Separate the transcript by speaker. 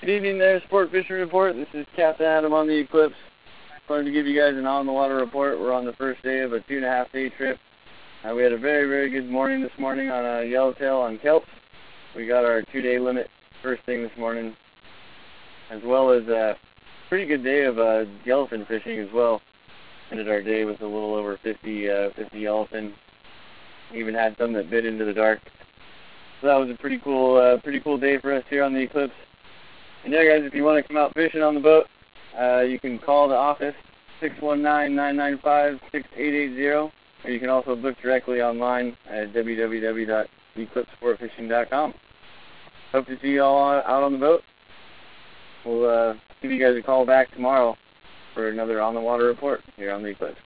Speaker 1: Good evening there, Sport Fishing Report. This is Captain Adam on the Eclipse. Wanted to give you guys an on-the-water report. We're on the first day of a 2.5-day trip. We had a very, very good morning this morning on yellowtail on kelp. We got our 2-day limit first thing this morning, as well as a pretty good day of yellowfin fishing as well. Ended our day with a little over 50 yellowfin. Even had some that bit into the dark. So that was a pretty cool day for us here on the Eclipse. And yeah, guys, if you want to come out fishing on the boat, you can call the office, 619-995-6880, or you can also book directly online at www.eclipsesportfishing.com. Hope to see you all out on the boat. We'll give you guys a call back tomorrow for another on-the-water report here on the Eclipse.